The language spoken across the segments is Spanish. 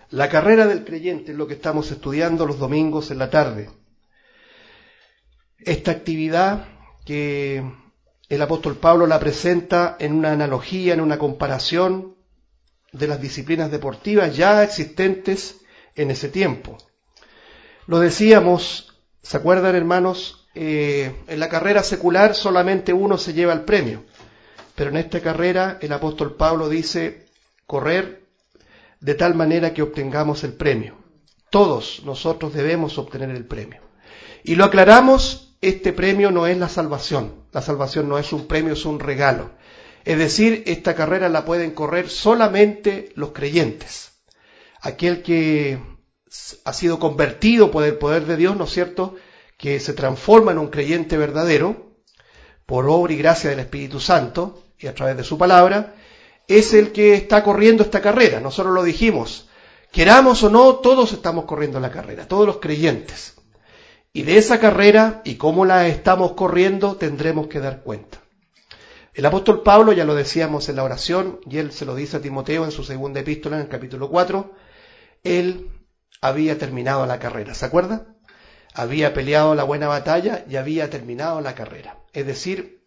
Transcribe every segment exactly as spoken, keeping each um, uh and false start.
La carrera del creyente es lo que estamos estudiando los domingos en la tarde. Esta actividad que el apóstol Pablo la presenta en una analogía, en una comparación de las disciplinas deportivas ya existentes en ese tiempo. Lo decíamos, ¿se acuerdan, hermanos? Eh, en la carrera secular solamente uno se lleva el premio, pero en esta carrera el apóstol Pablo dice correr de tal manera que obtengamos el premio. Todos nosotros debemos obtener el premio. Y lo aclaramos, este premio no es la salvación. La salvación no es un premio, es un regalo. Es decir, esta carrera la pueden correr solamente los creyentes. Aquel que ha sido convertido por el poder de Dios, ¿no es cierto?, que se transforma en un creyente verdadero, por obra y gracia del Espíritu Santo, y a través de su palabra, es el que está corriendo esta carrera. Nosotros lo dijimos, queramos o no, todos estamos corriendo la carrera, todos los creyentes. Y de esa carrera, y cómo la estamos corriendo, tendremos que dar cuenta. El apóstol Pablo, ya lo decíamos en la oración, y él se lo dice a Timoteo en su segunda epístola, en el capítulo cuatro, él había terminado la carrera, ¿se acuerda? Había peleado la buena batalla y había terminado la carrera. Es decir,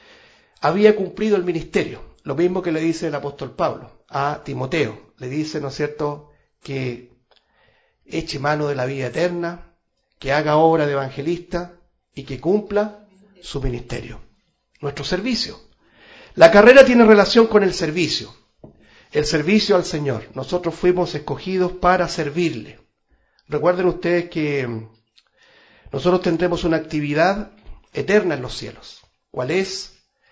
había cumplido el ministerio. Lo mismo que le dice el apóstol Pablo a Timoteo. Le dice, ¿no es cierto?, que eche mano de la vida eterna, que haga obra de evangelista y que cumpla su ministerio, nuestro servicio. La carrera tiene relación con el servicio, el servicio al Señor. Nosotros fuimos escogidos para servirle. Recuerden ustedes que nosotros tendremos una actividad eterna en los cielos. ¿Cuál es?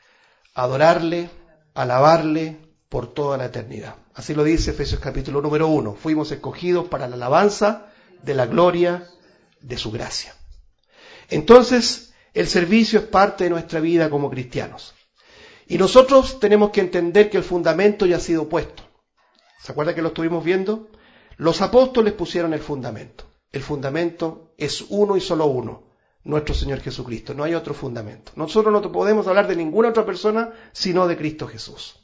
Adorarle, alabarle por toda la eternidad. Así lo dice Efesios capítulo número uno. Fuimos escogidos para la alabanza de la gloria de su gracia. Entonces, el servicio es parte de nuestra vida como cristianos. Y nosotros tenemos que entender que el fundamento ya ha sido puesto. ¿Se acuerda que lo estuvimos viendo? Los apóstoles pusieron el fundamento. El fundamento es uno y solo uno, nuestro Señor Jesucristo. No hay otro fundamento. Nosotros no podemos hablar de ninguna otra persona sino de Cristo Jesús.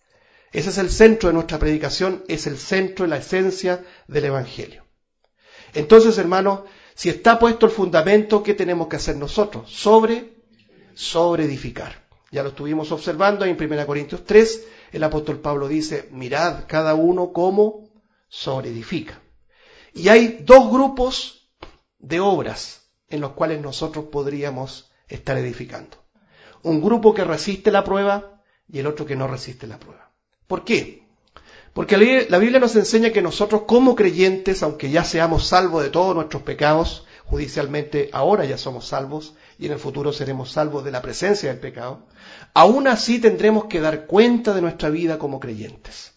Ese es el centro de nuestra predicación, es el centro y la esencia del Evangelio. Entonces, hermanos, si está puesto el fundamento, ¿qué tenemos que hacer nosotros? Sobre, sobre edificar. Ya lo estuvimos observando ahí en primera Corintios tres, el apóstol Pablo dice, mirad cada uno cómo sobre edifica. Y hay dos grupos de obras en los cuales nosotros podríamos estar edificando. Un grupo que resiste la prueba y el otro que no resiste la prueba. ¿Por qué? Porque la Biblia nos enseña que nosotros como creyentes, aunque ya seamos salvos de todos nuestros pecados, judicialmente ahora ya somos salvos y en el futuro seremos salvos de la presencia del pecado, aún así tendremos que dar cuenta de nuestra vida como creyentes.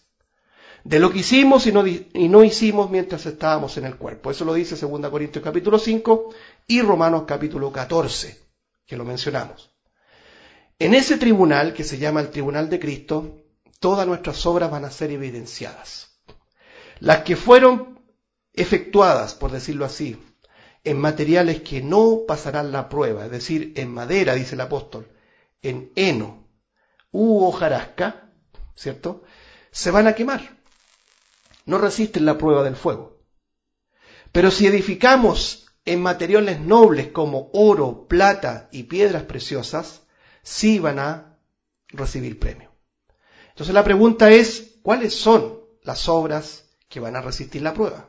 De lo que hicimos y no, y no hicimos mientras estábamos en el cuerpo. Eso lo dice segunda Corintios capítulo cinco y Romanos capítulo catorce, que lo mencionamos. En ese tribunal, que se llama el Tribunal de Cristo, todas nuestras obras van a ser evidenciadas. Las que fueron efectuadas, por decirlo así, en materiales que no pasarán la prueba, es decir, en madera, dice el apóstol, en heno u hojarasca, ¿cierto?, se van a quemar. No resisten la prueba del fuego. Pero si edificamos en materiales nobles como oro, plata y piedras preciosas, sí van a recibir premio. Entonces la pregunta es, ¿cuáles son las obras que van a resistir la prueba?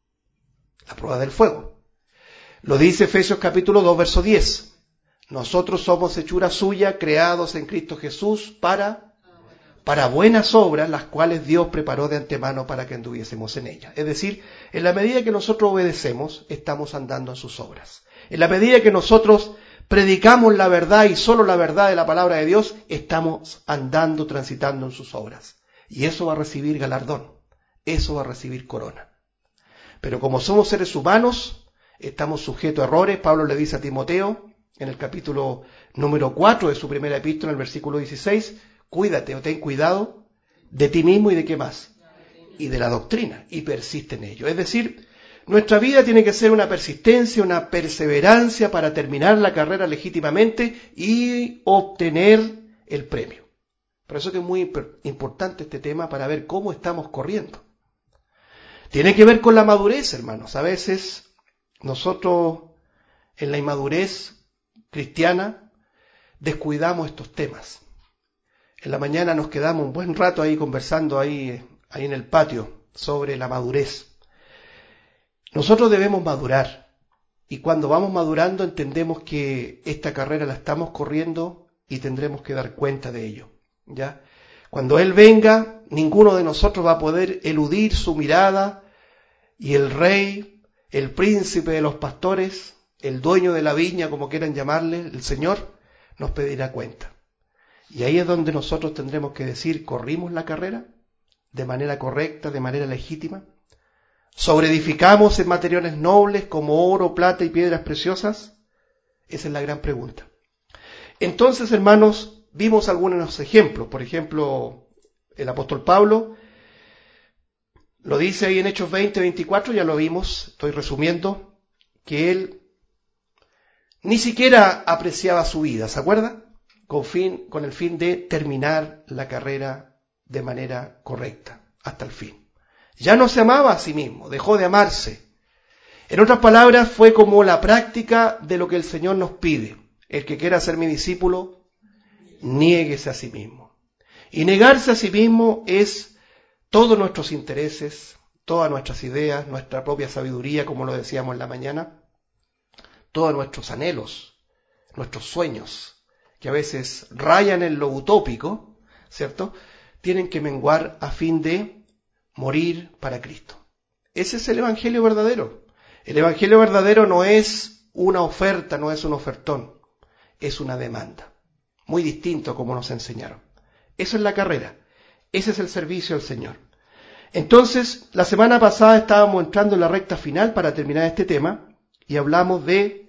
La prueba del fuego. Lo dice Efesios capítulo dos, verso diez. Nosotros somos hechura suya, creados en Cristo Jesús para... para buenas obras, las cuales Dios preparó de antemano para que anduviésemos en ellas. Es decir, en la medida que nosotros obedecemos, estamos andando en sus obras. En la medida que nosotros predicamos la verdad y solo la verdad de la palabra de Dios, estamos andando, transitando en sus obras. Y eso va a recibir galardón, eso va a recibir corona. Pero como somos seres humanos, estamos sujetos a errores. Pablo le dice a Timoteo, en el capítulo número cuatro de su primera epístola, en el versículo dieciséis, cuídate o ten cuidado de ti mismo y de qué más, y de la doctrina, y persiste en ello. Es decir, nuestra vida tiene que ser una persistencia, una perseverancia para terminar la carrera legítimamente y obtener el premio. Por eso que es muy importante este tema para ver cómo estamos corriendo. Tiene que ver con la madurez, hermanos. A veces nosotros en la inmadurez cristiana descuidamos estos temas. En la mañana nos quedamos un buen rato ahí conversando ahí, ahí en el patio sobre la madurez. Nosotros debemos madurar y cuando vamos madurando entendemos que esta carrera la estamos corriendo y tendremos que dar cuenta de ello, ¿ya? Cuando Él venga, ninguno de nosotros va a poder eludir su mirada y el rey, el príncipe de los pastores, el dueño de la viña, como quieran llamarle, el Señor, nos pedirá cuenta. Y ahí es donde nosotros tendremos que decir, ¿corrimos la carrera de manera correcta, de manera legítima? ¿Sobreedificamos en materiales nobles como oro, plata y piedras preciosas? Esa es la gran pregunta. Entonces, hermanos, vimos algunos ejemplos. Por ejemplo, el apóstol Pablo lo dice ahí en Hechos veinte, veinticuatro, ya lo vimos, estoy resumiendo, que él ni siquiera apreciaba su vida, ¿se acuerda? Con, fin, con el fin de terminar la carrera de manera correcta, hasta el fin. Ya no se amaba a sí mismo, dejó de amarse. En otras palabras, fue como la práctica de lo que el Señor nos pide. El que quiera ser mi discípulo, niéguese a sí mismo. Y negarse a sí mismo es todos nuestros intereses, todas nuestras ideas, nuestra propia sabiduría, como lo decíamos en la mañana, todos nuestros anhelos, nuestros sueños, que a veces rayan en lo utópico, ¿cierto? Tienen que menguar a fin de morir para Cristo. Ese es el evangelio verdadero. El evangelio verdadero no es una oferta, no es un ofertón, es una demanda. Muy distinto como nos enseñaron. Eso es la carrera. Ese es el servicio al Señor. Entonces, la semana pasada estábamos entrando en la recta final para terminar este tema y hablamos de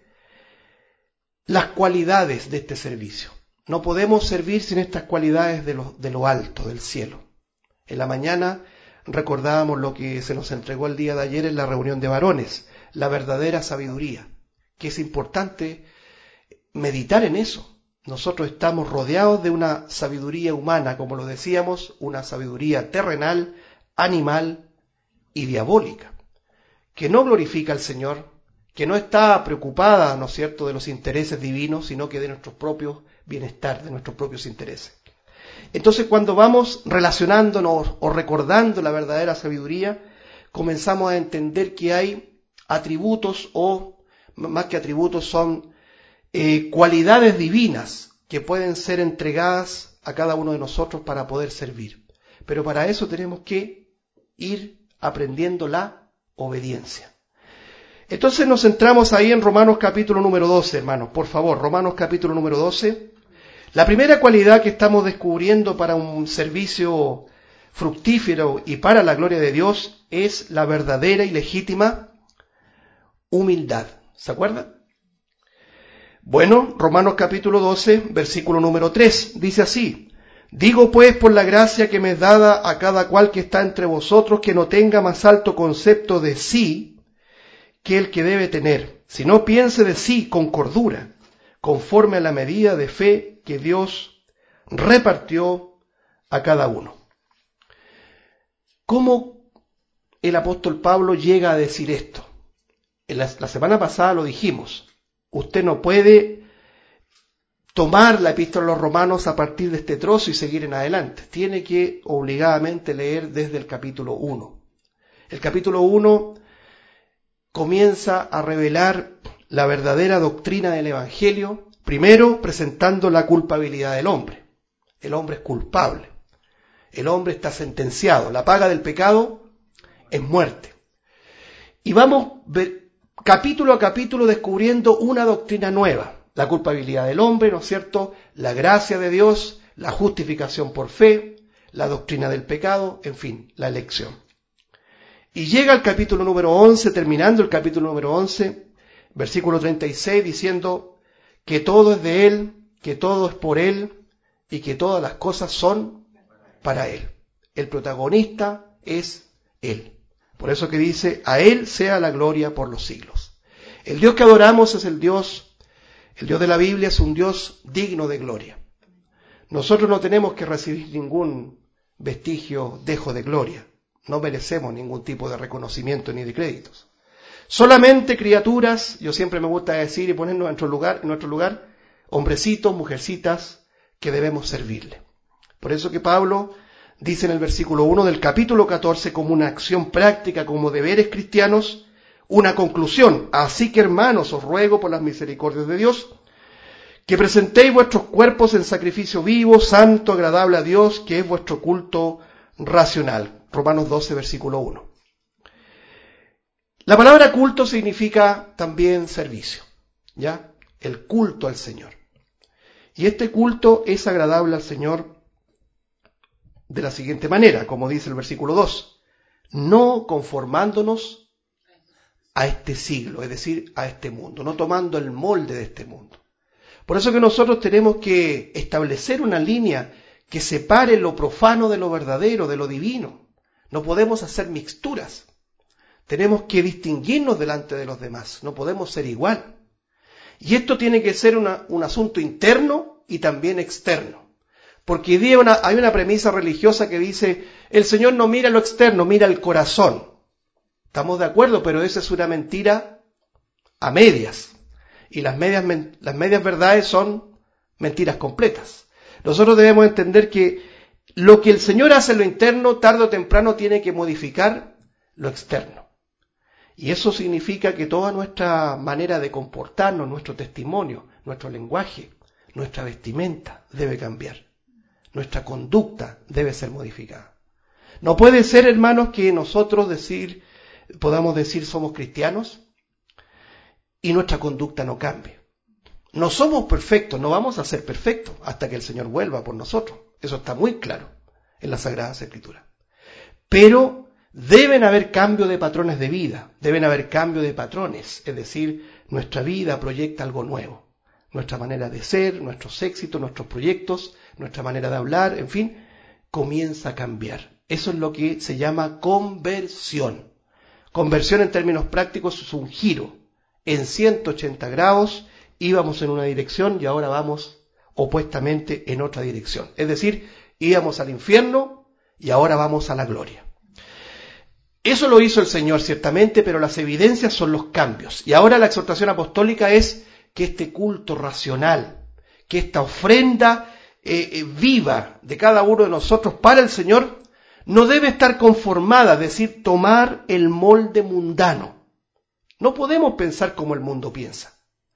las cualidades de este servicio. No podemos servir sin estas cualidades de lo, de lo alto, del cielo. En la mañana recordábamos lo que se nos entregó el día de ayer en la reunión de varones, la verdadera sabiduría, que es importante meditar en eso. Nosotros estamos rodeados de una sabiduría humana, como lo decíamos, una sabiduría terrenal, animal y diabólica, que no glorifica al Señor, que no está preocupada, ¿no es cierto?, de los intereses divinos, sino que de nuestros propios bienestar, de nuestros propios intereses. Entonces, cuando vamos relacionándonos o recordando la verdadera sabiduría, comenzamos a entender que hay atributos o, más que atributos, son eh, cualidades divinas que pueden ser entregadas a cada uno de nosotros para poder servir. Pero para eso tenemos que ir aprendiendo la obediencia. Entonces nos centramos ahí en Romanos capítulo número doce, hermanos. Por favor, Romanos capítulo número doce. La primera cualidad que estamos descubriendo para un servicio fructífero y para la gloria de Dios es la verdadera y legítima humildad. ¿Se acuerdan? Bueno, Romanos capítulo doce, versículo número tres, dice así: digo pues por la gracia que me es dada a cada cual que está entre vosotros, que no tenga más alto concepto de sí que el que debe tener, sino piense de sí con cordura, conforme a la medida de fe que Dios repartió a cada uno. ¿Cómo el apóstol Pablo llega a decir esto? En la, la semana pasada lo dijimos. Usted no puede tomar la epístola a los romanos a partir de este trozo y seguir en adelante. Tiene que obligadamente leer desde el capítulo uno. El capítulo uno comienza a revelar la verdadera doctrina del Evangelio, primero presentando la culpabilidad del hombre. El hombre es culpable. El hombre está sentenciado. La paga del pecado es muerte. Y vamos ver, capítulo a capítulo descubriendo una doctrina nueva. La culpabilidad del hombre, ¿no es cierto? La gracia de Dios, la justificación por fe, la doctrina del pecado, en fin, la elección. Y llega al capítulo número once, terminando el capítulo número once, versículo treinta y seis, diciendo que todo es de Él, que todo es por Él y que todas las cosas son para Él. El protagonista es Él. Por eso que dice, a Él sea la gloria por los siglos. El Dios que adoramos es el Dios, el Dios de la Biblia es un Dios digno de gloria. Nosotros no tenemos que recibir ningún vestigio, dejo de gloria. No merecemos ningún tipo de reconocimiento ni de créditos. Solamente criaturas, yo siempre me gusta decir y ponernos en nuestro lugar, en nuestro lugar, hombrecitos, mujercitas, que debemos servirle. Por eso que Pablo dice en el versículo uno del capítulo catorce, como una acción práctica, como deberes cristianos, una conclusión. Así que, hermanos, os ruego por las misericordias de Dios, que presentéis vuestros cuerpos en sacrificio vivo, santo, agradable a Dios, que es vuestro culto racional. Romanos doce, versículo uno. La palabra culto significa también servicio, ¿ya? El culto al Señor. Y este culto es agradable al Señor de la siguiente manera, como dice el versículo dos, no conformándonos a este siglo, es decir, a este mundo, no tomando el molde de este mundo. Por eso que nosotros tenemos que establecer una línea que separe lo profano de lo verdadero, de lo divino. No podemos hacer mixturas. Tenemos que distinguirnos delante de los demás. No podemos ser igual. Y esto tiene que ser una, un asunto interno y también externo. Porque hoy día una, hay una premisa religiosa que dice, el Señor no mira lo externo, mira el corazón. Estamos de acuerdo, pero esa es una mentira a medias. Y las medias, las medias verdades son mentiras completas. Nosotros debemos entender que lo que el Señor hace en lo interno, tarde o temprano tiene que modificar lo externo. Y eso significa que toda nuestra manera de comportarnos, nuestro testimonio, nuestro lenguaje, nuestra vestimenta debe cambiar. Nuestra conducta debe ser modificada. No puede ser, hermanos, que nosotros decir, podamos decir somos cristianos y nuestra conducta no cambie. No somos perfectos, no vamos a ser perfectos hasta que el Señor vuelva por nosotros. Eso está muy claro en las Sagradas Escrituras. Pero deben haber cambios de patrones de vida, deben haber cambios de patrones, es decir, nuestra vida proyecta algo nuevo. Nuestra manera de ser, nuestros éxitos, nuestros proyectos, nuestra manera de hablar, en fin, comienza a cambiar. Eso es lo que se llama conversión. Conversión en términos prácticos es un giro. En ciento ochenta grados íbamos en una dirección y ahora vamos opuestamente en otra dirección. Es decir, íbamos al infierno y ahora vamos a la gloria. Eso lo hizo el Señor ciertamente, pero las evidencias son los cambios. Y ahora la exhortación apostólica es que este culto racional, que esta ofrenda eh, eh, viva de cada uno de nosotros para el Señor, no debe estar conformada, es decir, tomar el molde mundano. No podemos pensar como el mundo piensa.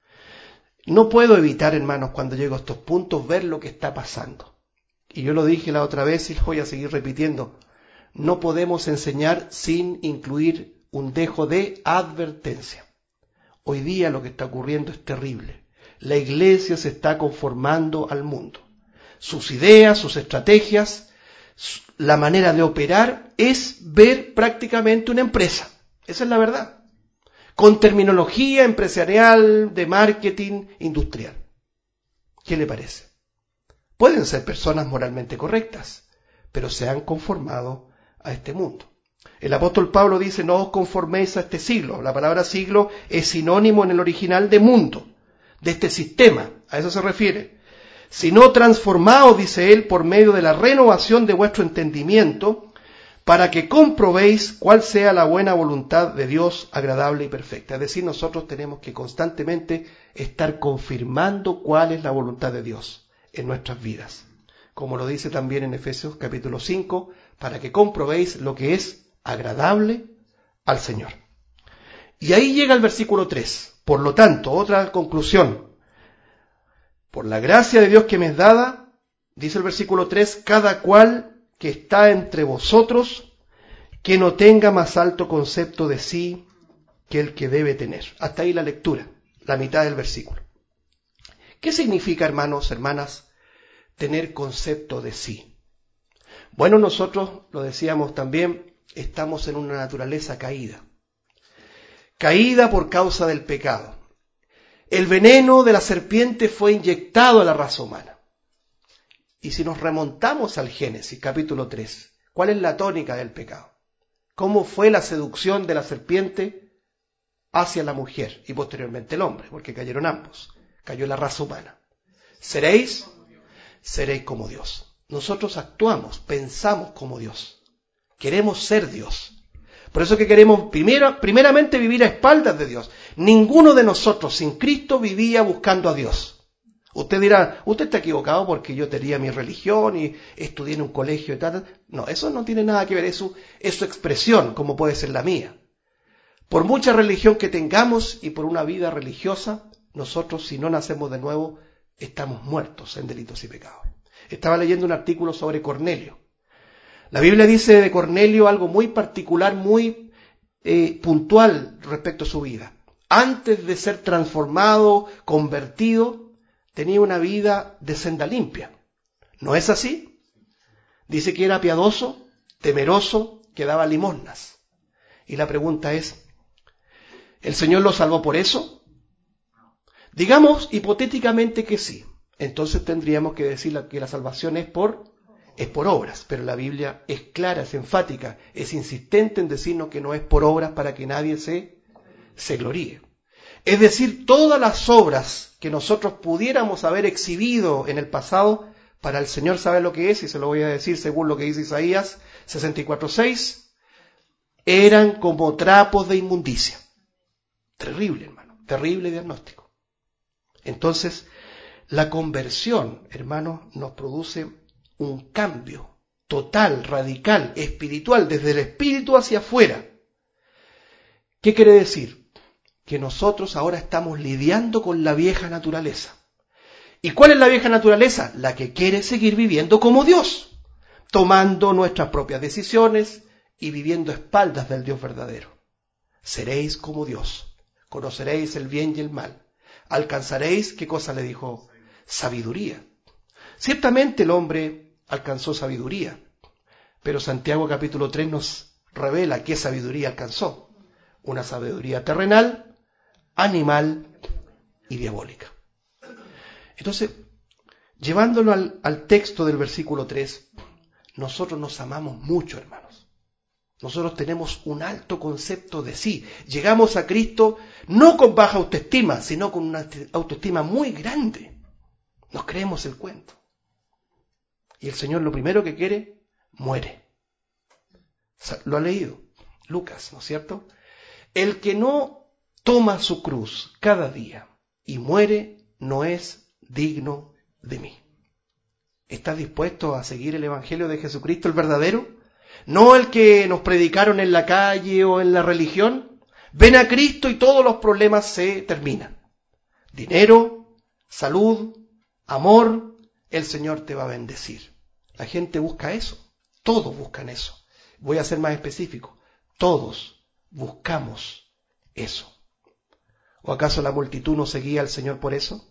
No puedo evitar, hermanos, cuando llego a estos puntos, ver lo que está pasando. Y yo lo dije la otra vez y lo voy a seguir repitiendo. No podemos enseñar sin incluir un dejo de advertencia. Hoy día lo que está ocurriendo es terrible. La iglesia se está conformando al mundo. Sus ideas, sus estrategias, la manera de operar es ver prácticamente una empresa. Esa es la verdad. Con terminología empresarial, de marketing, industrial. ¿Qué le parece? Pueden ser personas moralmente correctas, pero se han conformado a este mundo. El apóstol Pablo dice, no os conforméis a este siglo. La palabra siglo es sinónimo en el original de mundo, de este sistema. A eso se refiere. Sino transformaos, dice él, por medio de la renovación de vuestro entendimiento, para que comprobéis cuál sea la buena voluntad de Dios, agradable y perfecta. Es decir, nosotros tenemos que constantemente estar confirmando cuál es la voluntad de Dios en nuestras vidas. Como lo dice también en Efesios capítulo cinco, para que comprobéis lo que es agradable al Señor. Y ahí llega el versículo tres. Por lo tanto, otra conclusión. Por la gracia de Dios que me es dada, dice el versículo tres, cada cual que está entre vosotros, que no tenga más alto concepto de sí que el que debe tener. Hasta ahí la lectura, la mitad del versículo. ¿Qué significa, hermanos, hermanas, tener concepto de sí? Bueno, nosotros, lo decíamos también, estamos en una naturaleza caída. Caída por causa del pecado. El veneno de la serpiente fue inyectado a la raza humana. Y si nos remontamos al Génesis, capítulo tres, ¿cuál es la tónica del pecado? ¿Cómo fue la seducción de la serpiente hacia la mujer y posteriormente el hombre? Porque cayeron ambos. Cayó la raza humana. Seréis, seréis como Dios. Nosotros actuamos, pensamos como Dios. Queremos ser Dios. Por eso que queremos primero, primeramente vivir a espaldas de Dios. Ninguno de nosotros sin Cristo vivía buscando a Dios. Usted dirá, usted está equivocado porque yo tenía mi religión y estudié en un colegio y tal. No, eso no tiene nada que ver, es su, es su expresión, como puede ser la mía. Por mucha religión que tengamos y por una vida religiosa, nosotros si no nacemos de nuevo, estamos muertos en delitos y pecados. Estaba leyendo un artículo sobre Cornelio. La Biblia dice de Cornelio algo muy particular, muy eh, puntual respecto a su vida. Antes de ser transformado, convertido, tenía una vida de senda limpia. ¿No es así? Dice que era piadoso, temeroso, que daba limosnas. Y la pregunta es, ¿el Señor lo salvó por eso? Digamos hipotéticamente que sí. Entonces tendríamos que decir que la salvación es por, es por obras. Pero la Biblia es clara, es enfática, es insistente en decirnos que no es por obras para que nadie se, se gloríe. Es decir, todas las obras que nosotros pudiéramos haber exhibido en el pasado, para el Señor sabe lo que es, y se lo voy a decir según lo que dice Isaías sesenta y cuatro seis, eran como trapos de inmundicia. Terrible, hermano, terrible diagnóstico. Entonces, la conversión, hermanos, nos produce un cambio total, radical, espiritual, desde el espíritu hacia afuera. ¿Qué quiere decir? Que nosotros ahora estamos lidiando con la vieja naturaleza. ¿Y cuál es la vieja naturaleza? La que quiere seguir viviendo como Dios, tomando nuestras propias decisiones y viviendo a espaldas del Dios verdadero. Seréis como Dios, conoceréis el bien y el mal. Alcanzaréis, ¿qué cosa le dijo? Sabiduría. Ciertamente el hombre alcanzó sabiduría, pero Santiago capítulo tres nos revela qué sabiduría alcanzó. Una sabiduría terrenal, animal y diabólica. Entonces, llevándolo al, al texto del versículo tres, nosotros nos amamos mucho, hermanos. Nosotros tenemos un alto concepto de sí. Llegamos a Cristo no con baja autoestima, sino con una autoestima muy grande. Nos creemos el cuento. Y el Señor lo primero que quiere, muere. Lo ha leído Lucas, ¿no es cierto? El que no toma su cruz cada día y muere no es digno de mí. ¿Estás dispuesto a seguir el Evangelio de Jesucristo, el verdadero? No el que nos predicaron en la calle o en la religión. Ven a Cristo y todos los problemas se terminan. Dinero, salud, amor, el Señor te va a bendecir. La gente busca eso. Todos buscan eso. Voy a ser más específico. Todos buscamos eso. ¿O acaso la multitud no seguía al Señor por eso?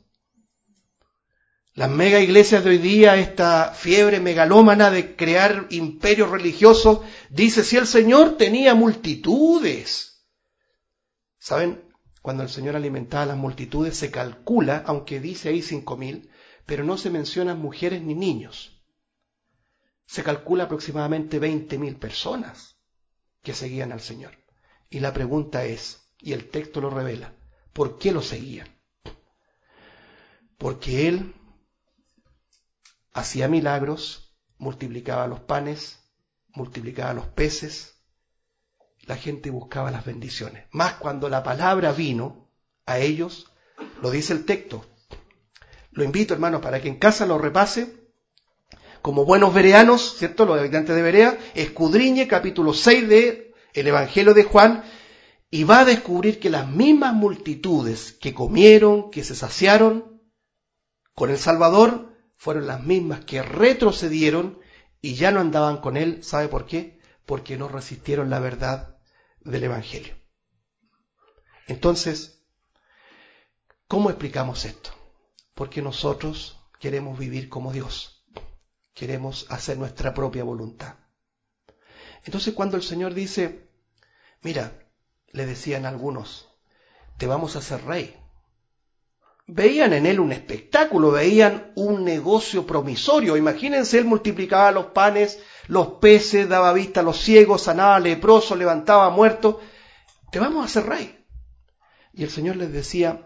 Las mega iglesias de hoy día, esta fiebre megalómana de crear imperios religiosos, dice si el Señor tenía multitudes. ¿Saben? Cuando el Señor alimentaba a las multitudes se calcula, aunque dice ahí cinco mil, pero no se mencionan mujeres ni niños. Se calcula aproximadamente veinte mil personas que seguían al Señor. Y la pregunta es, y el texto lo revela, ¿por qué lo seguían? Porque Él hacía milagros, multiplicaba los panes, multiplicaba los peces, la gente buscaba las bendiciones. Más cuando la palabra vino a ellos, lo dice el texto. Lo invito, hermanos, para que en casa lo repase, como buenos bereanos, ¿cierto? Los habitantes de Berea, escudriñe capítulo seis de el Evangelio de Juan, y va a descubrir que las mismas multitudes que comieron, que se saciaron con el Salvador, fueron las mismas que retrocedieron y ya no andaban con Él. ¿Sabe por qué? Porque no resistieron la verdad del Evangelio. Entonces, ¿cómo explicamos esto? Porque nosotros queremos vivir como Dios. Queremos hacer nuestra propia voluntad. Entonces, cuando el Señor dice, mira, le decían algunos, te vamos a hacer rey. Veían en él un espectáculo, veían un negocio promisorio. Imagínense, él multiplicaba los panes, los peces, daba vista a los ciegos, sanaba a leprosos, levantaba a muertos. Te vamos a hacer rey. Y el Señor les decía,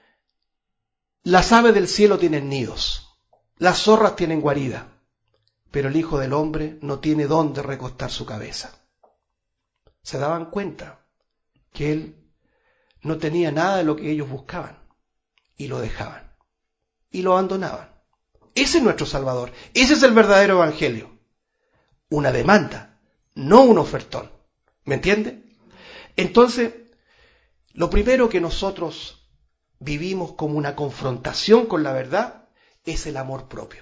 las aves del cielo tienen nidos, las zorras tienen guarida, pero el Hijo del Hombre no tiene dónde recostar su cabeza. Se daban cuenta que Él no tenía nada de lo que ellos buscaban y lo dejaban y lo abandonaban. Ese es nuestro Salvador, ese es el verdadero Evangelio. Una demanda, no un ofertón. ¿Me entiende? Entonces, lo primero que nosotros vivimos como una confrontación con la verdad es el amor propio.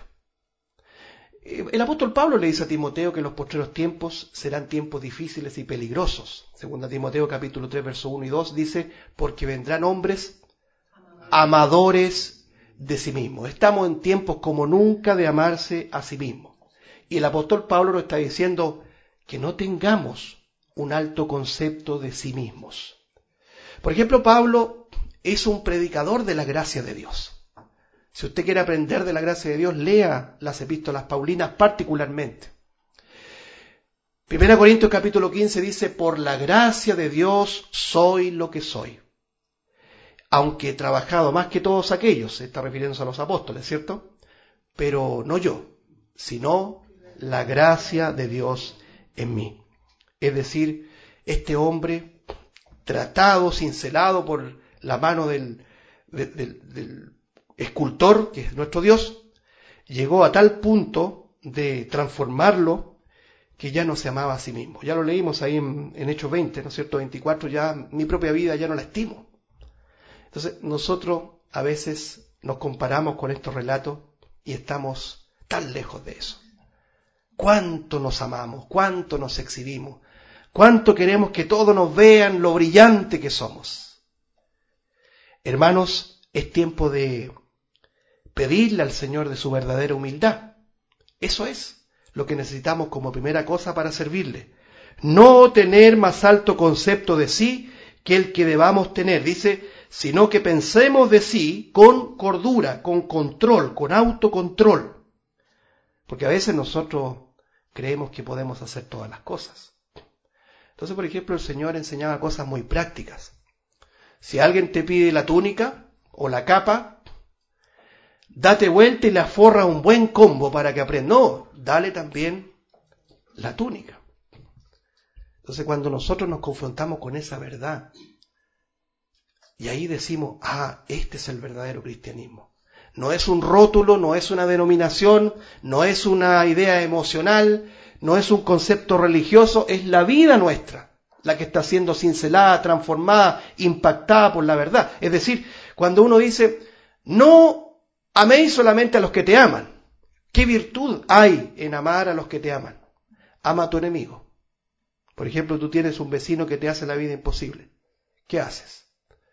El apóstol Pablo le dice a Timoteo que los postreros tiempos serán tiempos difíciles y peligrosos. Según Timoteo capítulo tres, verso uno y dos, dice, porque vendrán hombres amadores de sí mismos. Estamos en tiempos como nunca de amarse a sí mismo. Y el apóstol Pablo nos está diciendo que no tengamos un alto concepto de sí mismos. Por ejemplo, Pablo es un predicador de la gracia de Dios. Si usted quiere aprender de la gracia de Dios, lea las epístolas paulinas particularmente. Primera Corintios capítulo quince dice, por la gracia de Dios soy lo que soy. Aunque he trabajado más que todos aquellos, se está refiriéndose a los apóstoles, ¿cierto? Pero no yo, sino la gracia de Dios en mí. Es decir, este hombre tratado, cincelado por la mano del, del, del, del escultor, que es nuestro Dios, llegó a tal punto de transformarlo que ya no se amaba a sí mismo. Ya lo leímos ahí en, en Hechos veinte, ¿no es cierto? veinticuatro, ya mi propia vida ya no la estimo. Entonces nosotros a veces nos comparamos con estos relatos y estamos tan lejos de eso. ¿Cuánto nos amamos? ¿Cuánto nos exhibimos? ¿Cuánto queremos que todos nos vean lo brillante que somos? Hermanos, es tiempo de pedirle al Señor de su verdadera humildad. Eso es lo que necesitamos como primera cosa para servirle. No tener más alto concepto de sí que el que debamos tener, dice, sino que pensemos de sí con cordura, con control, con autocontrol. Porque a veces nosotros creemos que podemos hacer todas las cosas. Entonces, por ejemplo, el Señor enseñaba cosas muy prácticas. Si alguien te pide la túnica o la capa, date vuelta y le aforra un buen combo para que aprenda. No, dale también la túnica. Entonces, cuando nosotros nos confrontamos con esa verdad, y ahí decimos, ah, este es el verdadero cristianismo. No es un rótulo, no es una denominación, no es una idea emocional, no es un concepto religioso, es la vida nuestra la que está siendo cincelada, transformada, impactada por la verdad. Es decir, cuando uno dice, no améis solamente a los que te aman. ¿Qué virtud hay en amar a los que te aman? Ama a tu enemigo. Por ejemplo, tú tienes un vecino que te hace la vida imposible. ¿Qué haces?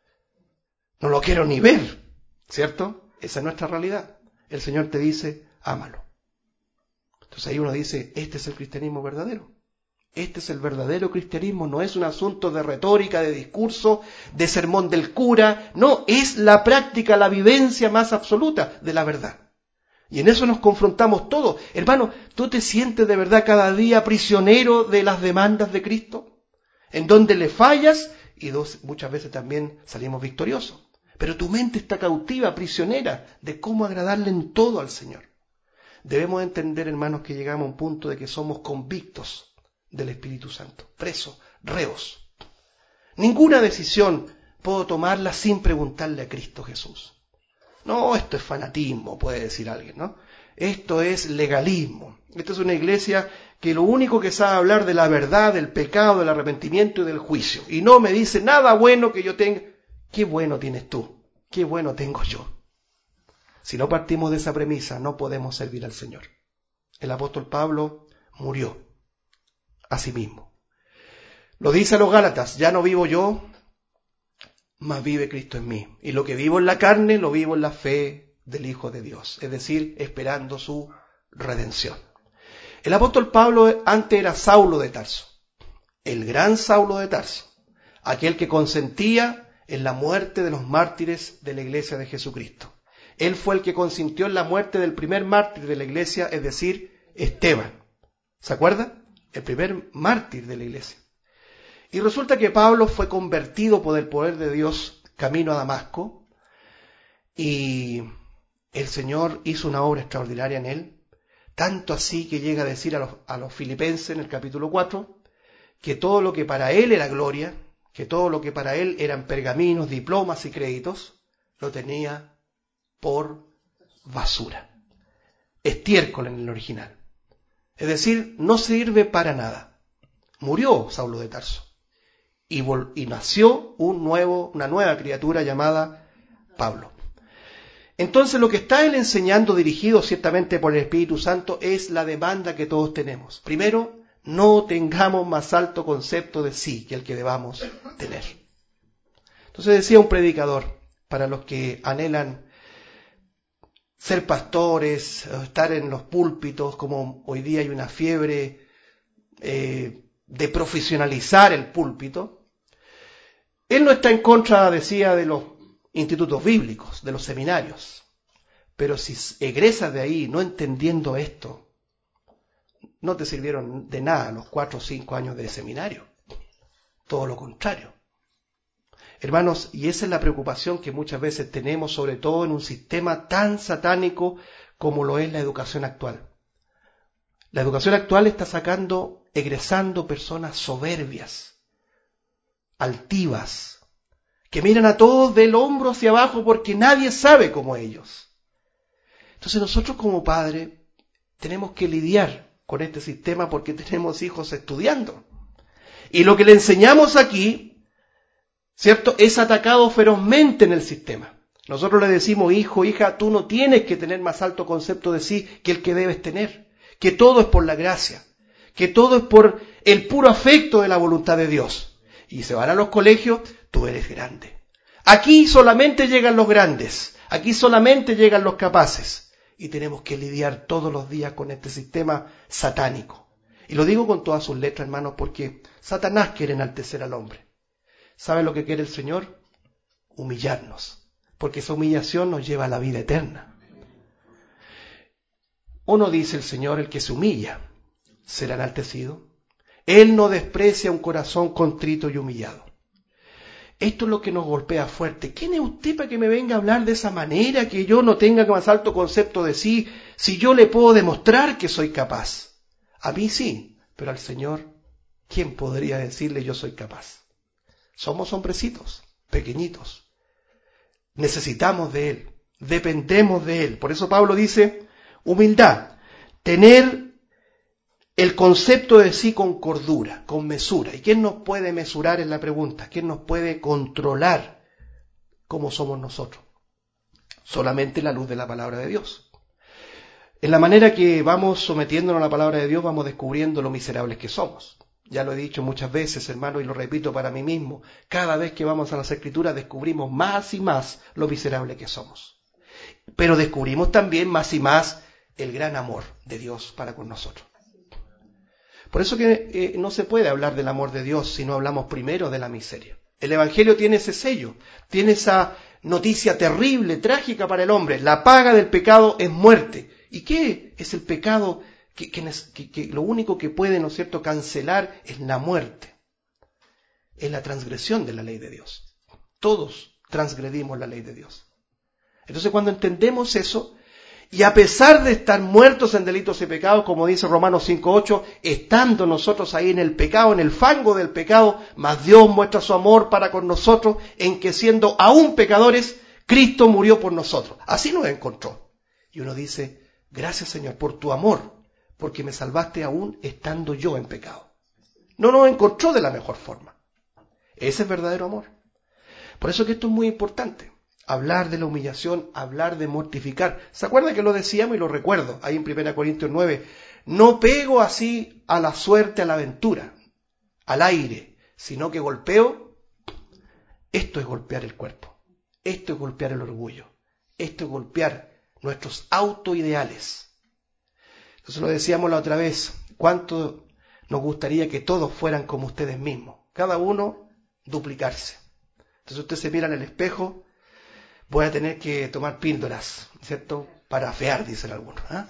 No lo quiero ni ver, ¿cierto? Esa es nuestra realidad. El Señor te dice, ámalo. Entonces ahí uno dice, este es el cristianismo verdadero. Este es el verdadero cristianismo, no es un asunto de retórica, de discurso, de sermón del cura, no, es la práctica, la vivencia más absoluta de la verdad. Y en eso nos confrontamos todos. Hermano, ¿tú te sientes de verdad cada día prisionero de las demandas de Cristo? En donde le fallas y dos, muchas veces también salimos victoriosos. Pero tu mente está cautiva, prisionera de cómo agradarle en todo al Señor. Debemos entender, hermanos, que llegamos a un punto de que somos convictos del Espíritu Santo, presos, reos. Ninguna decisión puedo tomarla sin preguntarle a Cristo Jesús. No, esto es fanatismo, puede decir alguien, ¿no? Esto es legalismo. Esta es una iglesia que lo único que sabe hablar de la verdad, del pecado, del arrepentimiento y del juicio. Y no me dice nada bueno que yo tenga. ¿Qué bueno tienes tú? ¿Qué bueno tengo yo? Si no partimos de esa premisa, no podemos servir al Señor. El apóstol Pablo murió a sí mismo. Lo dice a los Gálatas, ya no vivo yo, mas vive Cristo en mí. Y lo que vivo en la carne, lo vivo en la fe del Hijo de Dios, es decir, esperando su redención. El apóstol Pablo antes era Saulo de Tarso, el gran Saulo de Tarso, aquel que consentía en la muerte de los mártires de la iglesia de Jesucristo. Él fue el que consintió en la muerte del primer mártir de la iglesia, es decir, Esteban. ¿Se acuerda? El primer mártir de la iglesia. Y resulta que Pablo fue convertido por el poder de Dios camino a Damasco y el Señor hizo una obra extraordinaria en él, Tanto así que llega a decir a los, a los filipenses en el capítulo cuatro, que todo lo que para él era gloria, que todo lo que para él eran pergaminos, diplomas y créditos, lo tenía por basura. Estiércol en el original. Es decir, no sirve para nada. Murió Saulo de Tarso. Y, vol- y nació un nuevo, una nueva criatura llamada Pablo. Entonces lo que está él enseñando, dirigido ciertamente por el Espíritu Santo, es la demanda que todos tenemos. Primero, no tengamos más alto concepto de sí que el que debamos tener. Entonces decía un predicador, para los que anhelan ser pastores, estar en los púlpitos, como hoy día hay una fiebre eh, de profesionalizar el púlpito, él no está en contra, decía, de los institutos bíblicos, de los seminarios, pero si egresas de ahí no entendiendo esto, no te sirvieron de nada los cuatro o cinco años de seminario, todo lo contrario. Hermanos, y esa es la preocupación que muchas veces tenemos, sobre todo en un sistema tan satánico como lo es la educación actual. La educación actual está sacando, egresando personas soberbias, altivas, que miran a todos del hombro hacia abajo porque nadie sabe como ellos. Entonces nosotros como padres tenemos que lidiar con este sistema porque tenemos hijos estudiando. Y lo que le enseñamos aquí, ¿cierto?, es atacado ferozmente en el sistema. Nosotros le decimos, hijo, hija, tú no tienes que tener más alto concepto de sí que el que debes tener, que todo es por la gracia, que todo es por el puro afecto de la voluntad de Dios. Y se van a los colegios, tú eres grande. Aquí solamente llegan los grandes, aquí solamente llegan los capaces. Y tenemos que lidiar todos los días con este sistema satánico. Y lo digo con todas sus letras, hermanos, porque Satanás quiere enaltecer al hombre. ¿Sabe lo que quiere el Señor? Humillarnos, porque esa humillación nos lleva a la vida eterna. Uno dice el Señor, el que se humilla será enaltecido. Él no desprecia un corazón contrito y humillado. Esto es lo que nos golpea fuerte. ¿Quién es usted para que me venga a hablar de esa manera, que yo no tenga más alto concepto de sí, si yo le puedo demostrar que soy capaz? A mí sí, pero al Señor, ¿quién podría decirle yo soy capaz? Somos hombrecitos, pequeñitos. Necesitamos de Él, dependemos de Él. Por eso Pablo dice, humildad, tener el concepto de sí con cordura, con mesura. ¿Y quién nos puede mesurar, es la pregunta? ¿Quién nos puede controlar cómo somos nosotros? Solamente la luz de la palabra de Dios. En la manera que vamos sometiéndonos a la palabra de Dios, vamos descubriendo lo miserables que somos. Ya lo he dicho muchas veces, hermano, y lo repito para mí mismo. Cada vez que vamos a las Escrituras descubrimos más y más lo miserable que somos. Pero descubrimos también más y más el gran amor de Dios para con nosotros. Por eso que eh, no se puede hablar del amor de Dios si no hablamos primero de la miseria. El Evangelio tiene ese sello, tiene esa noticia terrible, trágica para el hombre. La paga del pecado es muerte. ¿Y qué es el pecado? Que, que, que, que lo único que puede, ¿no es cierto?, cancelar es la muerte. Es la transgresión de la ley de Dios. Todos transgredimos la ley de Dios. Entonces cuando entendemos eso, y a pesar de estar muertos en delitos y pecados, como dice Romanos cinco ocho, estando nosotros ahí en el pecado, en el fango del pecado, mas Dios muestra su amor para con nosotros, en que siendo aún pecadores, Cristo murió por nosotros. Así nos encontró. Y uno dice, gracias Señor por tu amor, porque me salvaste aún estando yo en pecado. No nos encontró de la mejor forma. Ese es verdadero amor. Por eso que esto es muy importante. Hablar de la humillación, hablar de mortificar. ¿Se acuerda que lo decíamos y lo recuerdo? Ahí en primera Corintios nueve. No pego así a la suerte, a la aventura, al aire, sino que golpeo. Esto es golpear el cuerpo. Esto es golpear el orgullo. Esto es golpear nuestros autoideales. Entonces lo decíamos la otra vez. ¿Cuánto nos gustaría que todos fueran como ustedes mismos? Cada uno duplicarse. Entonces usted se mira en el espejo. Voy a tener que tomar píldoras, ¿cierto? Para afear, dicen algunos. ¿eh?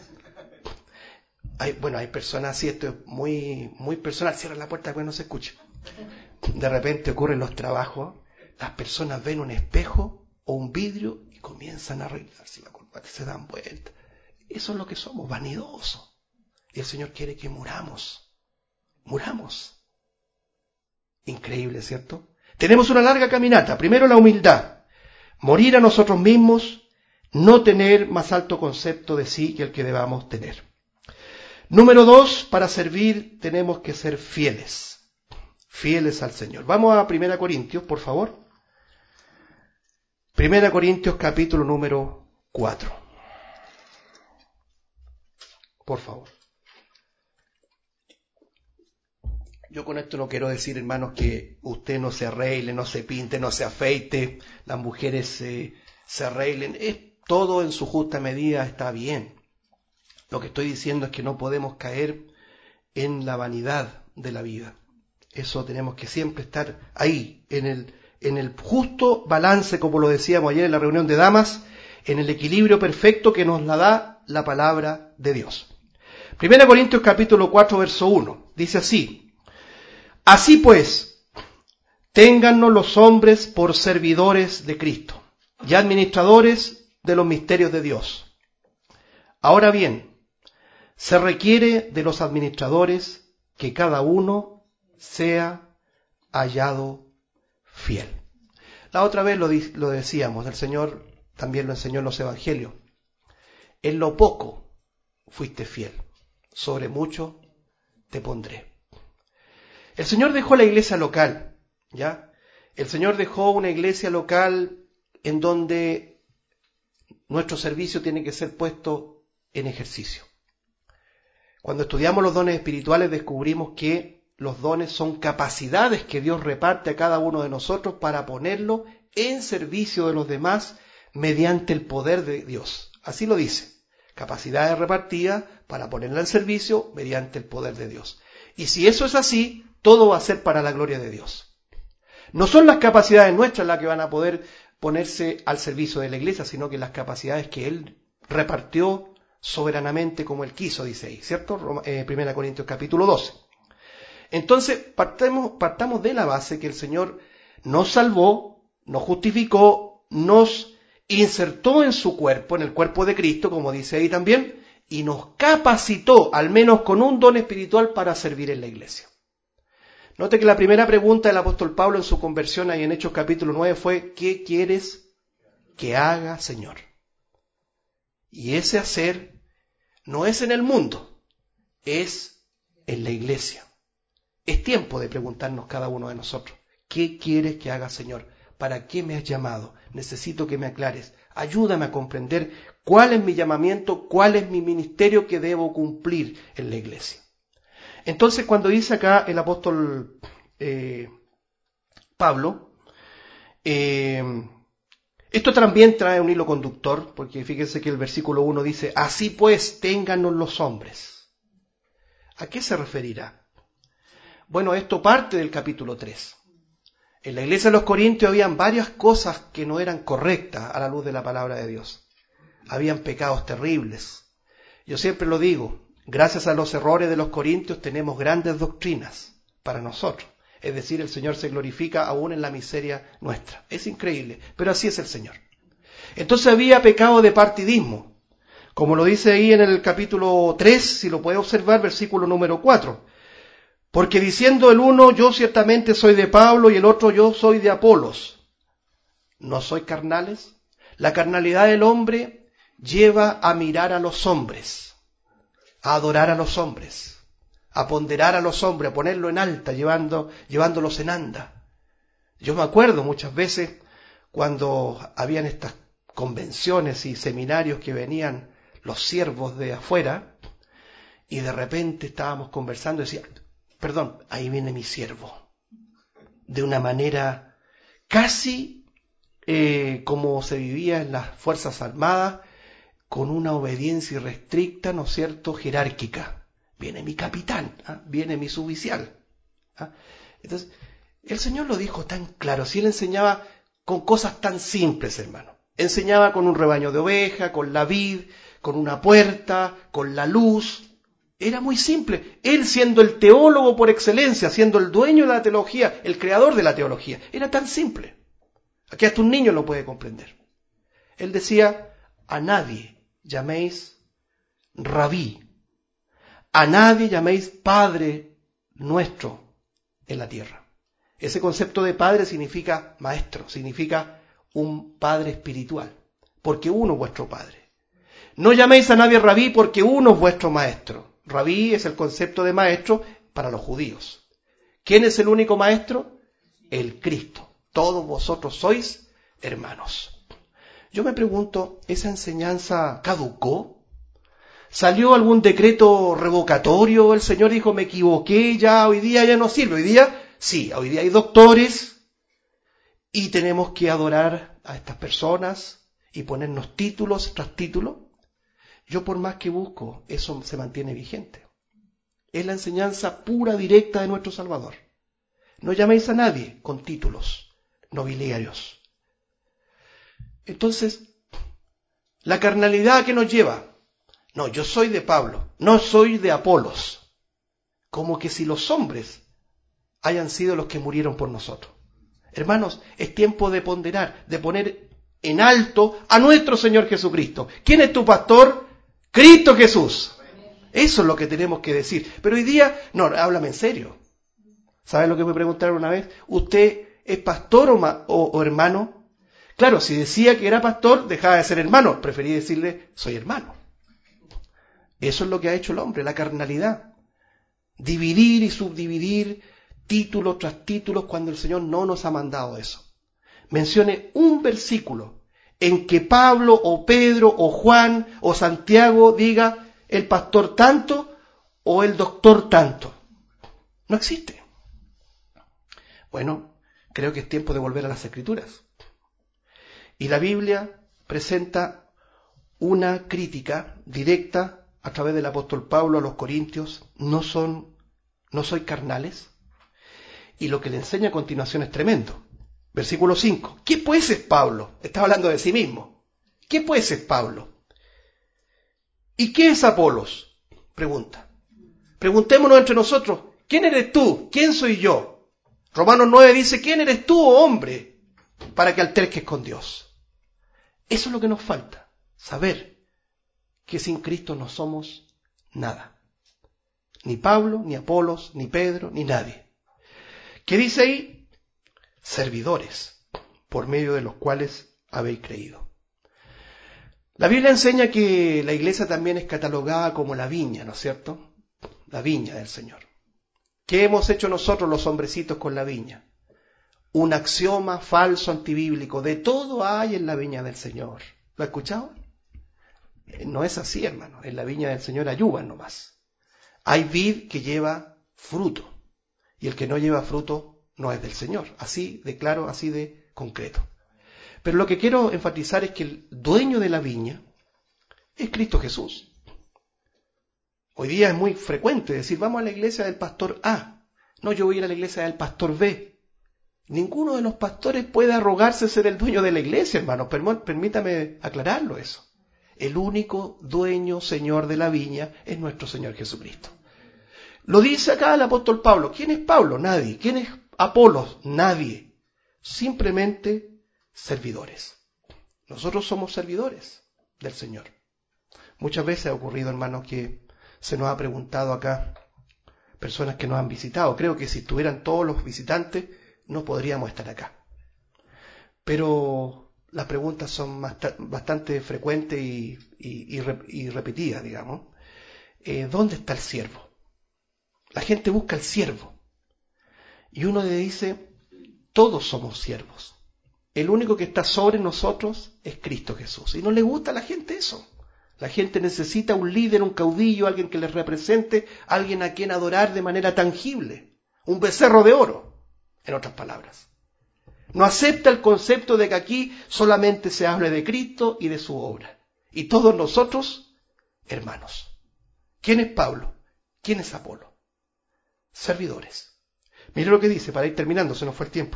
Hay, bueno, hay personas así, esto es muy, muy personal. Cierra la puerta para que no se escuche. De repente ocurren los trabajos, las personas ven un espejo o un vidrio y comienzan a arreglarse la corbata, se dan vueltas. Eso es lo que somos, vanidosos. Y el Señor quiere que muramos. Muramos. Increíble, ¿cierto? Tenemos una larga caminata. Primero la humildad. Morir a nosotros mismos, no tener más alto concepto de sí que el que debamos tener. Número dos, para servir tenemos que ser fieles. Fieles al Señor. Vamos a Primera Corintios, por favor. Primera Corintios, capítulo número cuatro. Por favor. Yo con esto no quiero decir, hermanos, que usted no se arregle, no se pinte, no se afeite, las mujeres eh, se arreglen. Es, todo en su justa medida está bien. Lo que estoy diciendo es que no podemos caer en la vanidad de la vida. Eso tenemos que siempre estar ahí, en el, en el justo balance, como lo decíamos ayer en la reunión de damas, en el equilibrio perfecto que nos la da la palabra de Dios. Primera Corintios capítulo cuatro, verso uno, dice así: Así pues, téngannos los hombres por servidores de Cristo y administradores de los misterios de Dios. Ahora bien, se requiere de los administradores que cada uno sea hallado fiel. La otra vez lo, lo decíamos, el Señor también lo enseñó en los evangelios. En lo poco fuiste fiel, sobre mucho te pondré. El Señor dejó la iglesia local, ¿ya? El Señor dejó una iglesia local en donde nuestro servicio tiene que ser puesto en ejercicio. Cuando estudiamos los dones espirituales descubrimos que los dones son capacidades que Dios reparte a cada uno de nosotros para ponerlo en servicio de los demás mediante el poder de Dios. Así lo dice. Capacidades repartidas para ponerla en servicio mediante el poder de Dios. Y si eso es así, todo va a ser para la gloria de Dios. No son las capacidades nuestras las que van a poder ponerse al servicio de la iglesia, sino que las capacidades que Él repartió soberanamente como Él quiso, dice ahí, ¿cierto? Eh, Primera Corintios capítulo doce. Entonces, partamos, partamos de la base que el Señor nos salvó, nos justificó, nos insertó en su cuerpo, en el cuerpo de Cristo, como dice ahí también, y nos capacitó, al menos con un don espiritual, para servir en la iglesia. Note que la primera pregunta del apóstol Pablo en su conversión ahí en Hechos capítulo nueve fue: ¿qué quieres que haga, Señor? Y ese hacer no es en el mundo, es en la iglesia. Es tiempo de preguntarnos cada uno de nosotros: ¿qué quieres que haga, Señor? ¿Para qué me has llamado? Necesito que me aclares. Ayúdame a comprender cuál es mi llamamiento, cuál es mi ministerio que debo cumplir en la iglesia. Entonces, cuando dice acá el apóstol eh, Pablo, eh, esto también trae un hilo conductor, porque fíjense que el versículo uno dice: así pues, téngannos los hombres. ¿A qué se referirá? Bueno, esto parte del capítulo tres. En la iglesia de los Corintios habían varias cosas que no eran correctas a la luz de la palabra de Dios. Habían pecados terribles. Yo siempre lo digo, gracias a los errores de los corintios tenemos grandes doctrinas para nosotros. Es decir, el Señor se glorifica aún en la miseria nuestra. Es increíble, pero así es el Señor. Entonces había pecado de partidismo, como lo dice ahí en el capítulo tres, si lo puede observar, versículo número cuatro. Porque diciendo el uno, yo ciertamente soy de Pablo, y el otro, yo soy de Apolos. ¿No sois carnales? La carnalidad del hombre lleva a mirar a los hombres, a adorar a los hombres, a ponderar a los hombres, a ponerlo en alta, llevando, llevándolos en anda. Yo me acuerdo muchas veces cuando habían estas convenciones y seminarios que venían los siervos de afuera, y de repente estábamos conversando y decía: perdón, ahí viene mi siervo. De una manera casi eh, como se vivía en las Fuerzas Armadas, con una obediencia irrestricta, ¿no es cierto?, jerárquica. Viene mi capitán, ¿ah? Viene mi suboficial. ¿Ah? Entonces, el Señor lo dijo tan claro. Si Él enseñaba con cosas tan simples, hermano. Enseñaba con un rebaño de oveja, con la vid, con una puerta, con la luz. Era muy simple. Él, siendo el teólogo por excelencia, siendo el dueño de la teología, el creador de la teología, era tan simple. Aquí hasta un niño lo puede comprender. Él decía: a nadie llaméis rabí, a nadie llaméis Padre nuestro en la tierra. Ese concepto de Padre significa maestro, significa un Padre espiritual, porque uno es vuestro Padre. No llaméis a nadie Rabí, porque uno es vuestro maestro. Rabí es el concepto de maestro para los judíos. ¿Quién es el único maestro? El Cristo. Todos vosotros sois hermanos. Yo me pregunto, ¿esa enseñanza caducó? ¿Salió algún decreto revocatorio? El Señor dijo, me equivoqué, ya hoy día ya no sirve. Hoy día, sí, hoy día hay doctores y tenemos que adorar a estas personas y ponernos títulos tras títulos. Yo por más que busco, eso se mantiene vigente. Es la enseñanza pura, directa de nuestro Salvador. No llaméis a nadie con títulos nobiliarios. Entonces, la carnalidad que nos lleva, no, yo soy de Pablo, no soy de Apolos, como que si los hombres hayan sido los que murieron por nosotros. Hermanos, es tiempo de ponderar, de poner en alto a nuestro Señor Jesucristo. ¿Quién es tu pastor? Cristo Jesús. Eso es lo que tenemos que decir. Pero hoy día, no, háblame en serio. ¿Sabes lo que me preguntaron una vez? ¿Usted es pastor o, ma- o, o hermano? Claro, si decía que era pastor, dejaba de ser hermano. Preferí decirle, soy hermano. Eso es lo que ha hecho el hombre, la carnalidad. Dividir y subdividir títulos tras títulos cuando el Señor no nos ha mandado eso. Mencione un versículo en que Pablo o Pedro o Juan o Santiago diga el pastor tanto o el doctor tanto. No existe. Bueno, creo que es tiempo de volver a las Escrituras. Y la Biblia presenta una crítica directa a través del apóstol Pablo a los corintios. No son, no soy carnales. Y lo que le enseña a continuación es tremendo. Versículo cinco. ¿Qué pues es Pablo? Está hablando de sí mismo. ¿Qué pues es Pablo? ¿Y qué es Apolos? Pregunta. Preguntémonos entre nosotros, ¿quién eres tú? ¿Quién soy yo? Romanos nueve dice, ¿quién eres tú, oh hombre, para que alterques con Dios? Eso es lo que nos falta, saber que sin Cristo no somos nada. Ni Pablo, ni Apolos, ni Pedro, ni nadie. ¿Qué dice ahí? Servidores, por medio de los cuales habéis creído. La Biblia enseña que la iglesia también es catalogada como la viña, ¿no es cierto? La viña del Señor. ¿Qué hemos hecho nosotros los hombrecitos con la viña? Un axioma falso antibíblico. De todo hay en la viña del Señor. ¿Lo ha escuchado? No es así, hermano. En la viña del Señor hay uvas nomás. Hay vid que lleva fruto. Y el que no lleva fruto no es del Señor. Así de claro, así de concreto. Pero lo que quiero enfatizar es que el dueño de la viña es Cristo Jesús. Hoy día es muy frecuente decir, vamos a la iglesia del pastor A. No, yo voy a ir a la iglesia del pastor B. Ninguno de los pastores puede arrogarse ser el dueño de la iglesia, hermano. Permítame aclararlo eso. El único dueño, señor de la viña es nuestro Señor Jesucristo. Lo dice acá el apóstol Pablo. ¿Quién es Pablo? Nadie. ¿Quién es Apolos? Nadie. Simplemente servidores. Nosotros somos servidores del Señor. Muchas veces ha ocurrido, hermanos, que se nos ha preguntado acá, personas que nos han visitado. Creo que si estuvieran todos los visitantes, no podríamos estar acá. Pero las preguntas son bastante frecuentes y, y, y, y repetidas, digamos. Eh, ¿Dónde está el siervo? La gente busca el siervo. Y uno le dice, todos somos siervos. El único que está sobre nosotros es Cristo Jesús. Y no le gusta a la gente eso. La gente necesita un líder, un caudillo, alguien que les represente, alguien a quien adorar de manera tangible. Un becerro de oro, en otras palabras. No acepta el concepto de que aquí solamente se hable de Cristo y de su obra. Y todos nosotros, hermanos. ¿Quién es Pablo? ¿Quién es Apolo? Servidores. Mire lo que dice, para ir terminando, se nos fue el tiempo.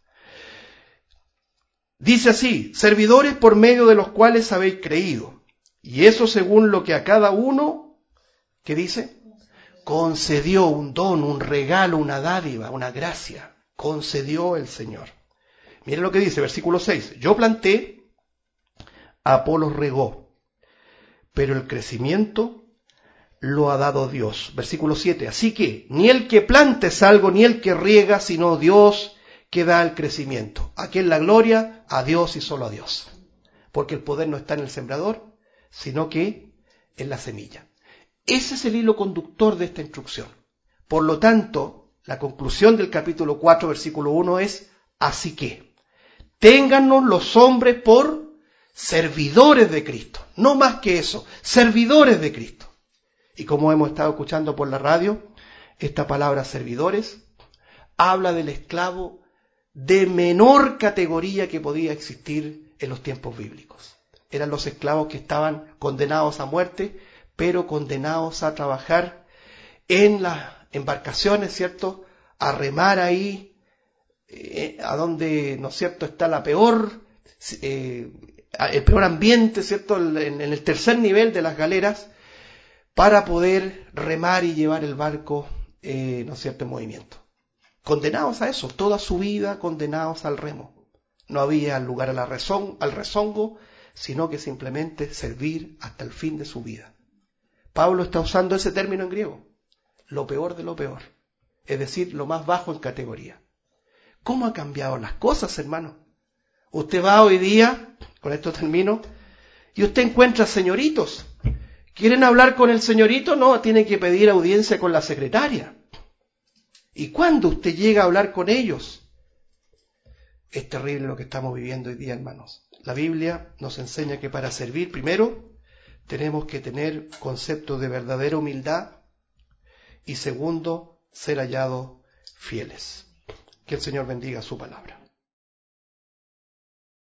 Dice así, servidores por medio de los cuales habéis creído. Y eso según lo que a cada uno, ¿qué dice? Concedió un don, un regalo, una dádiva, una gracia. Concedió el Señor. Mire lo que dice, versículo seis. Yo planté, Apolos regó, pero el crecimiento lo ha dado Dios. Versículo siete. Así que ni el que plante es algo, ni el que riega, sino Dios que da el crecimiento. ¿A quién la gloria? A Dios y solo a Dios. Porque el poder no está en el sembrador, sino que en la semilla. Ese es el hilo conductor de esta instrucción. Por lo tanto, la conclusión del capítulo cuatro, versículo uno es: así que, téngannos los hombres por servidores de Cristo. No más que eso, servidores de Cristo. Y como hemos estado escuchando por la radio, esta palabra servidores habla del esclavo de menor categoría que podía existir en los tiempos bíblicos. Eran los esclavos que estaban condenados a muerte, pero condenados a trabajar en las embarcaciones, ¿cierto? A remar ahí, eh, a donde, ¿no es cierto?, está la peor, eh, el peor ambiente, ¿cierto?, en, en el tercer nivel de las galeras, para poder remar y llevar el barco, eh, ¿no es cierto?, en movimiento. Condenados a eso, toda su vida condenados al remo. No había lugar a la rezón, al rezongo, sino que simplemente servir hasta el fin de su vida. Pablo está usando ese término en griego, lo peor de lo peor, es decir, lo más bajo en categoría. ¿Cómo han cambiado las cosas, hermano? Usted va hoy día, con esto termino, y usted encuentra señoritos. ¿Quieren hablar con el señorito? No, tiene que pedir audiencia con la secretaria. ¿Y cuándo usted llega a hablar con ellos? Es terrible lo que estamos viviendo hoy día, hermanos. La Biblia nos enseña que para servir, primero, tenemos que tener concepto de verdadera humildad y segundo, ser hallados fieles. Que el Señor bendiga su palabra.